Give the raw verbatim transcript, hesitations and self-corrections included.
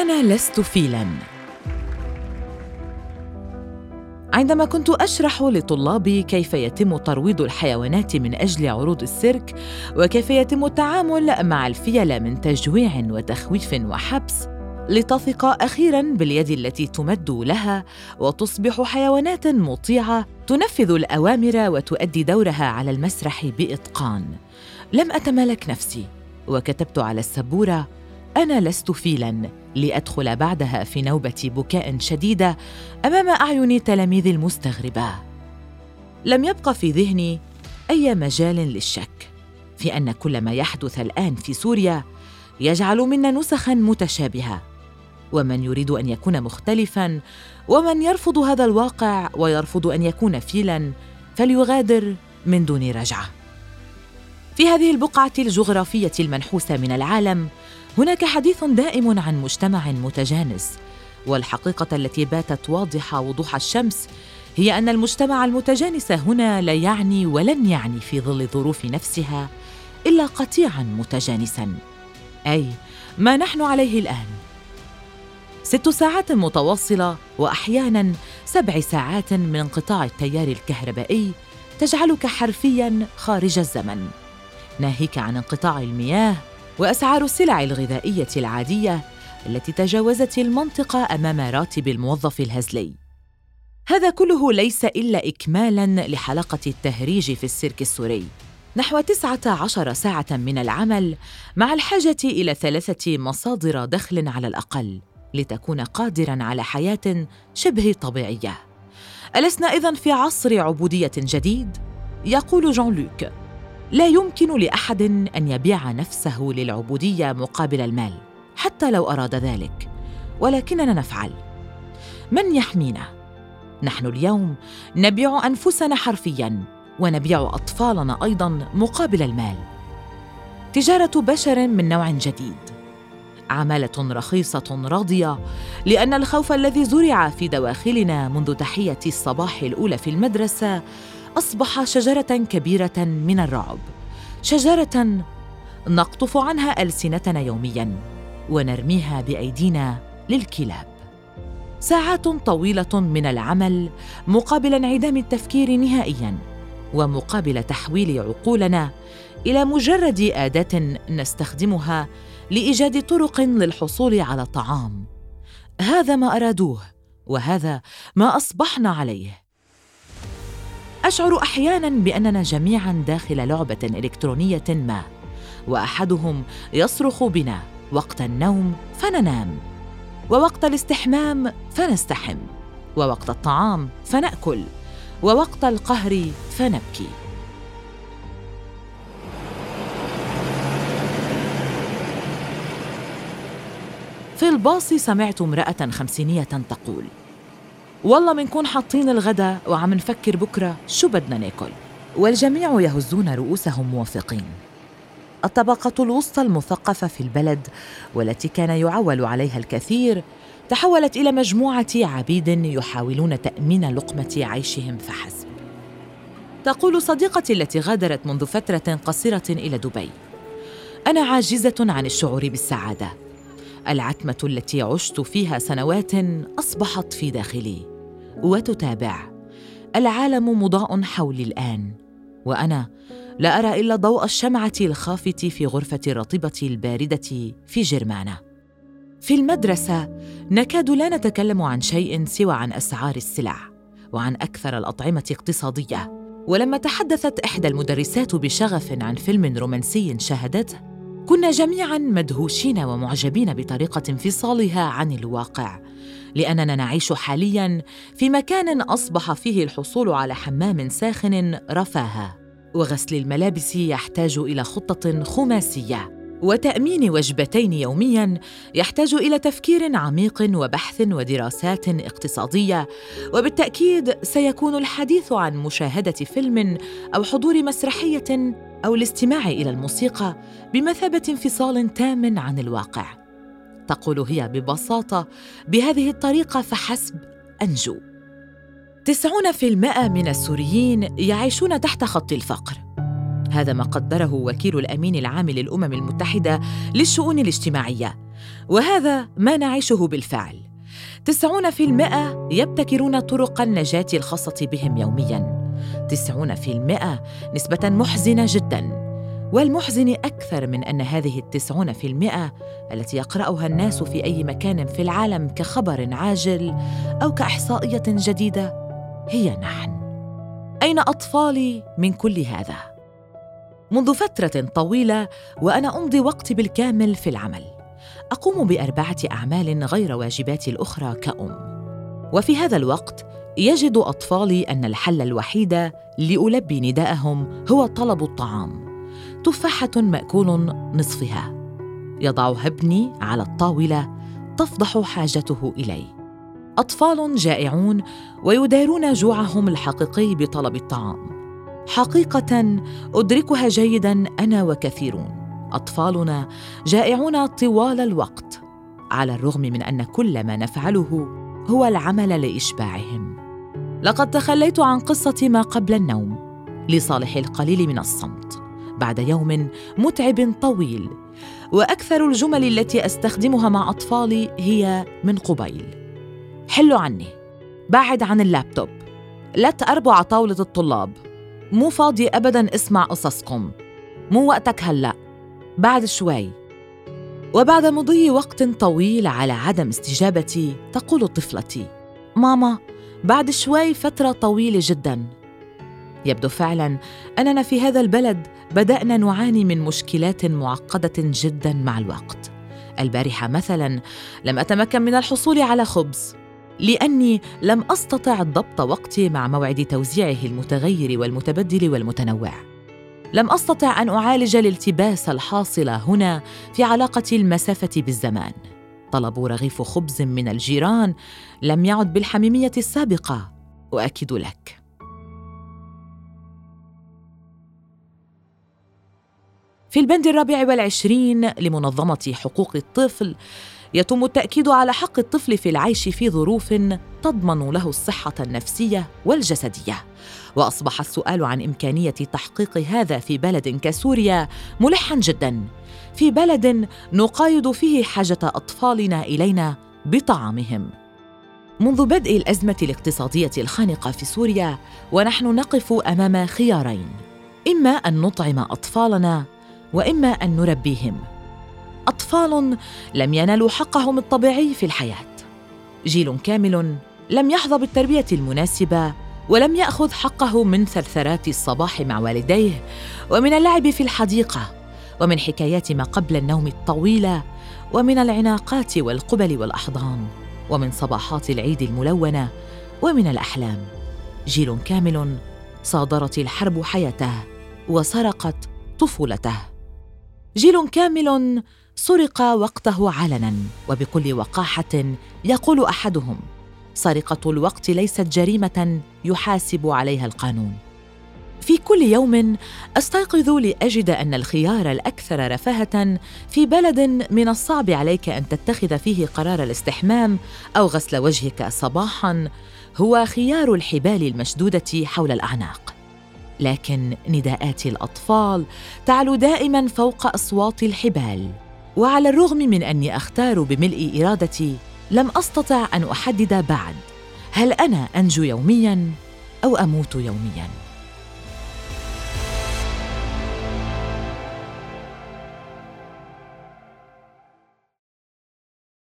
أنا لست فيلاً. عندما كنت أشرح لطلابي كيف يتم ترويض الحيوانات من أجل عروض السيرك وكيف يتم التعامل مع الفيلة من تجويع وتخويف وحبس لتثق أخيراً باليد التي تمد لها وتصبح حيوانات مطيعة تنفذ الأوامر وتؤدي دورها على المسرح بإتقان، لم أتمالك نفسي وكتبت على السبورة: أنا لست فيلاً، لأدخل بعدها في نوبة بكاء شديدة أمام أعين تلاميذي المستغربة. لم يبقى في ذهني أي مجال للشك في أن كل ما يحدث الآن في سوريا يجعل منا نسخاً متشابهة، ومن يريد أن يكون مختلفاً ومن يرفض هذا الواقع ويرفض أن يكون فيلاً فليغادر من دون رجعة. في هذه البقعة الجغرافية المنحوسة من العالم هناك حديث دائم عن مجتمع متجانس، والحقيقة التي باتت واضحة وضوح الشمس هي أن المجتمع المتجانس هنا لا يعني ولن يعني في ظل الظروف نفسها إلا قطيعاً متجانساً، أي ما نحن عليه الآن. ست ساعات متواصلة وأحياناً سبع ساعات من انقطاع التيار الكهربائي تجعلك حرفياً خارج الزمن، ناهيك عن انقطاع المياه وأسعار السلع الغذائية العادية التي تجاوزت المنطقة أمام راتب الموظف الهزلي. هذا كله ليس إلا إكمالاً لحلقة التهريج في السيرك السوري، نحو تسعة عشر ساعة من العمل مع الحاجة إلى ثلاثة مصادر دخل على الأقل لتكون قادراً على حياة شبه طبيعية. ألسنا إذن في عصر عبودية جديد؟ يقول جون لوك: لا يمكن لأحد أن يبيع نفسه للعبودية مقابل المال حتى لو أراد ذلك، ولكننا نفعل. من يحمينا؟ نحن اليوم نبيع أنفسنا حرفياً ونبيع أطفالنا أيضاً مقابل المال. تجارة بشر من نوع جديد، عمالة رخيصة راضية، لأن الخوف الذي زرع في دواخلنا منذ تحية الصباح الأولى في المدرسة أصبح شجرة كبيرة من الرعب، شجرة نقطف عنها ألسنتنا يومياً ونرميها بأيدينا للكلاب. ساعات طويلة من العمل مقابل انعدام التفكير نهائياً، ومقابل تحويل عقولنا إلى مجرد أداة نستخدمها لإيجاد طرق للحصول على طعام. هذا ما أرادوه، وهذا ما أصبحنا عليه. أشعر أحياناً بأننا جميعاً داخل لعبة إلكترونية ما، وأحدهم يصرخ بنا وقت النوم فننام، ووقت الاستحمام فنستحم، ووقت الطعام فنأكل، ووقت القهر فنبكي. في الباص سمعت امرأة خمسينية تقول: والله منكون حاطين الغداء وعم نفكر بكرة شو بدنا ناكل. والجميع يهزون رؤوسهم موافقين. الطبقة الوسطى المثقفة في البلد والتي كان يعول عليها الكثير تحولت إلى مجموعة عبيد يحاولون تأمين لقمة عيشهم فحسب. تقول صديقتي التي غادرت منذ فترة قصيرة إلى دبي: أنا عاجزة عن الشعور بالسعادة. العتمة التي عشت فيها سنوات أصبحت في داخلي. وتتابع: العالم مضاء حولي الآن، وأنا لا أرى إلا ضوء الشمعة الخافت في غرفة الرطبة الباردة في جرمانة. في المدرسة نكاد لا نتكلم عن شيء سوى عن أسعار السلع وعن أكثر الأطعمة اقتصادية. ولما تحدثت إحدى المدرسات بشغف عن فيلم رومانسي شاهدته، كنا جميعاً مدهوشين ومعجبين بطريقة انفصالها عن الواقع، لأننا نعيش حالياً في مكان أصبح فيه الحصول على حمام ساخن رفاهة، وغسل الملابس يحتاج إلى خطة خماسية، وتأمين وجبتين يومياً يحتاج إلى تفكير عميق وبحث ودراسات اقتصادية. وبالتأكيد سيكون الحديث عن مشاهدة فيلم أو حضور مسرحية أو الاستماع إلى الموسيقى بمثابة انفصال تام عن الواقع. تقول هي ببساطة: بهذه الطريقة فحسب أنجو. تسعون في المئة من السوريين يعيشون تحت خط الفقر، هذا ما قدره وكيل الأمين العام للأمم المتحدة للشؤون الاجتماعية، وهذا ما نعيشه بالفعل. تسعون في المئة يبتكرون طرق النجاة الخاصة بهم يومياً. تسعون في المئة نسبة محزنة جداً، والمحزن أكثر من أن هذه التسعون في المئة التي يقرأها الناس في أي مكان في العالم كخبر عاجل أو كإحصائية جديدة هي نحن. أين أطفالي من كل هذا؟ منذ فترة طويلة وأنا أمضي وقتي بالكامل في العمل. أقوم بأربعة أعمال غير واجباتي الأخرى كأم، وفي هذا الوقت يجد أطفالي أن الحل الوحيد لألبي نداءهم هو طلب الطعام. تفاحة مأكول نصفها يضعها ابني على الطاولة تفضح حاجته إلي. أطفال جائعون ويدارون جوعهم الحقيقي بطلب الطعام. حقيقة أدركها جيداً أنا وكثيرون. أطفالنا جائعون طوال الوقت، على الرغم من أن كل ما نفعله هو العمل لإشباعهم. لقد تخليت عن قصة ما قبل النوم لصالح القليل من الصمت بعد يوم متعب طويل، وأكثر الجمل التي أستخدمها مع أطفالي هي من قبيل: حلوا عني، بعد عن اللابتوب، لا تقربوا على طاولة الطلاب، مو فاضي أبداً اسمع قصصكم، مو وقتك هلأ، بعد شوي. وبعد مضي وقت طويل على عدم استجابتي تقول طفلتي: ماما بعد شوي فترة طويلة جداً. يبدو فعلاً أننا في هذا البلد بدأنا نعاني من مشكلات معقدة جداً مع الوقت. البارحة مثلاً لم أتمكن من الحصول على خبز لأني لم أستطع ضبط وقتي مع موعد توزيعه المتغير والمتبدل والمتنوع. لم أستطع أن أعالج الالتباس الحاصل هنا في علاقة المسافة بالزمان. طلب رغيف خبز من الجيران لم يعد بالحميمية السابقة، أؤكد لك. في البند الرابع والعشرين لمنظمة حقوق الطفل يتم التأكيد على حق الطفل في العيش في ظروف تضمن له الصحة النفسية والجسدية. وأصبح السؤال عن إمكانية تحقيق هذا في بلد كسوريا ملحاً جداً، في بلد نقايض فيه حاجة أطفالنا إلينا بطعامهم. منذ بدء الأزمة الاقتصادية الخانقة في سوريا ونحن نقف أمام خيارين: إما أن نطعم أطفالنا وإما أن نربيهم. أطفال لم ينالوا حقهم الطبيعي في الحياة، جيل كامل لم يحظى بالتربية المناسبة ولم يأخذ حقه من ثرثرات الصباح مع والديه ومن اللعب في الحديقة ومن حكايات ما قبل النوم الطويلة ومن العناقات والقبل والأحضان ومن صباحات العيد الملونة ومن الأحلام. جيل كامل صادرت الحرب حياته وسرقت طفولته. جيل كامل سرق وقته علناً وبكل وقاحة. يقول أحدهم: سرقة الوقت ليست جريمة يحاسب عليها القانون. في كل يوم أستيقظ لأجد أن الخيار الأكثر رفاهة في بلد من الصعب عليك أن تتخذ فيه قرار الاستحمام أو غسل وجهك صباحاً هو خيار الحبال المشدودة حول الأعناق. لكن نداءات الأطفال تعلو دائماً فوق أصوات الحبال، وعلى الرغم من أني أختار بملء إرادتي لم أستطع أن أحدد بعد هل أنا أنجو يومياً أو أموت يومياً.